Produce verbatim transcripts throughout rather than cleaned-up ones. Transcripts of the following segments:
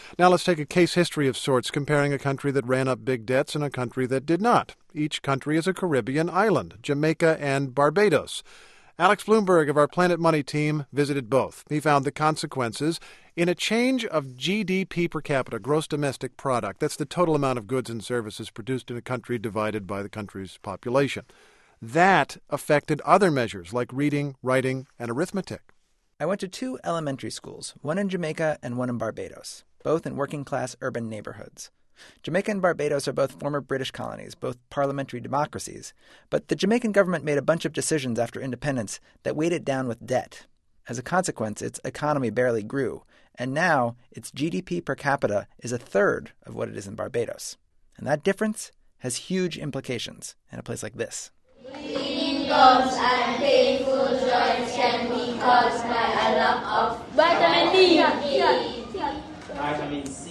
Now let's take a case history of sorts, comparing a country that ran up big debts and a country that did not. Each country is a Caribbean island, Jamaica and Barbados. Alex Bloomberg of our Planet Money team visited both. He found the consequences in a change of G D P per capita, gross domestic product. That's the total amount of goods and services produced in a country divided by the country's population. That affected other measures like reading, writing, and arithmetic. I went to two elementary schools, one in Jamaica and one in Barbados, both in working-class urban neighborhoods. Jamaica and Barbados are both former British colonies, both parliamentary democracies, but the Jamaican government made a bunch of decisions after independence that weighed it down with debt. As a consequence, its economy barely grew, and now its G D P per capita is a third of what it is in Barbados. And that difference has huge implications in a place like this. Bleeding gums and painful joints can be caused by a lack of vitamin D. Vitamin C.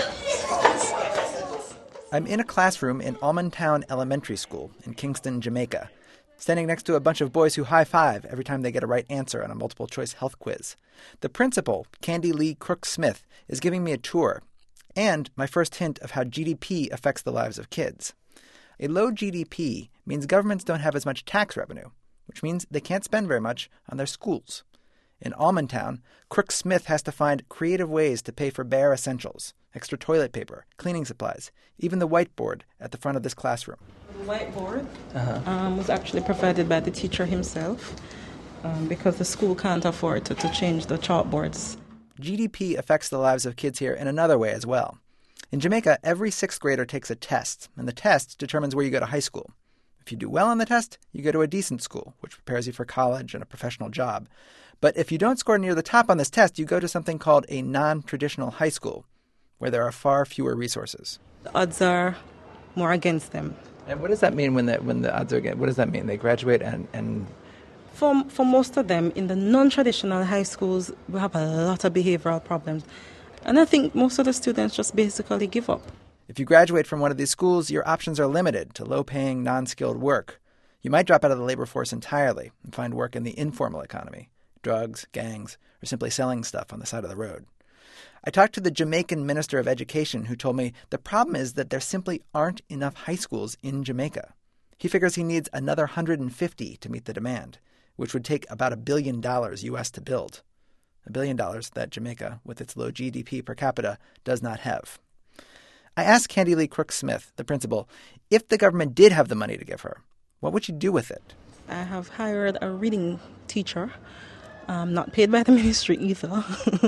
I'm in a classroom in Almontown Elementary School in Kingston, Jamaica, standing next to a bunch of boys who high-five every time they get a right answer on a multiple-choice health quiz. The principal, Candy Lee Crooks-Smith, is giving me a tour, and my first hint of how G D P affects the lives of kids. A low G D P means governments don't have as much tax revenue, which means they can't spend very much on their schools. In Almontown, Crooks-Smith has to find creative ways to pay for bare essentials, extra toilet paper, cleaning supplies, even the whiteboard at the front of this classroom. The whiteboard uh-huh. um, was actually provided by the teacher himself um, because the school can't afford to, to change the chalkboards. G D P affects the lives of kids here in another way as well. In Jamaica, every sixth grader takes a test, and the test determines where you go to high school. If you do well on the test, you go to a decent school, which prepares you for college and a professional job. But if you don't score near the top on this test, you go to something called a non-traditional high school, where there are far fewer resources. The odds are more against them. And what does that mean when the, when the odds are against? What does that mean? They graduate and... and... For, for most of them, in the non-traditional high schools, we have a lot of behavioral problems. And I think most of the students just basically give up. If you graduate from one of these schools, your options are limited to low-paying, non-skilled work. You might drop out of the labor force entirely and find work in the informal economy, drugs, gangs, or simply selling stuff on the side of the road. I talked to the Jamaican Minister of Education who told me the problem is that there simply aren't enough high schools in Jamaica. He figures he needs another one hundred fifty to meet the demand, which would take about a billion dollars U S to build. A billion dollars that Jamaica, with its low G D P per capita, does not have. I asked Candy Lee Crooks-Smith, the principal, if the government did have the money to give her, what would she do with it? I have hired a reading teacher, um, not paid by the ministry either.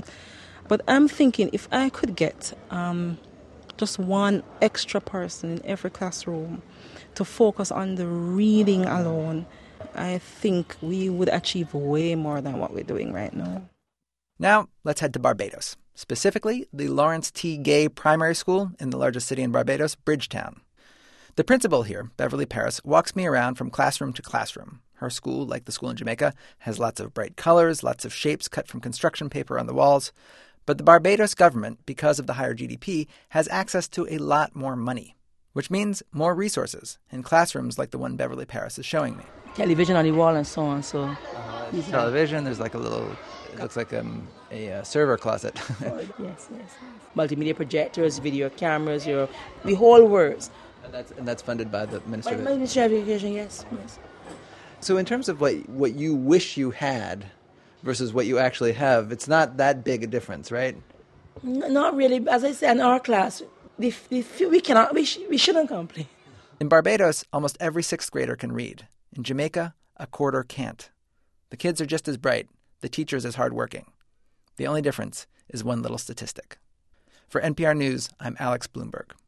But I'm thinking if I could get um, just one extra person in every classroom to focus on the reading alone, I think we would achieve way more than what we're doing right now. Now, let's head to Barbados, specifically the Lawrence T. Gay Primary School in the largest city in Barbados, Bridgetown. The principal here, Beverly Paris, walks me around from classroom to classroom. Her school, like the school in Jamaica, has lots of bright colors, lots of shapes cut from construction paper on the walls. But the Barbados government, because of the higher G D P, has access to a lot more money, which means more resources in classrooms like the one Beverly Paris is showing me. Television on the wall and so on. So uh, television, there's like a little, it looks like um, a uh, server closet. yes, yes, yes. Multimedia projectors, video cameras, your the whole works. And that's, and that's funded by the Ministry by of the Ministry of Education, yes, yes. So in terms of what what you wish you had versus what you actually have, it's not that big a difference, right? N- not really. As I said, in our class, the, the, we cannot, we, sh- we shouldn't complain. In Barbados, almost every sixth grader can read. In Jamaica, a quarter can't. The kids are just as bright, the teachers as hardworking. The only difference is one little statistic. For N P R News, I'm Alex Bloomberg.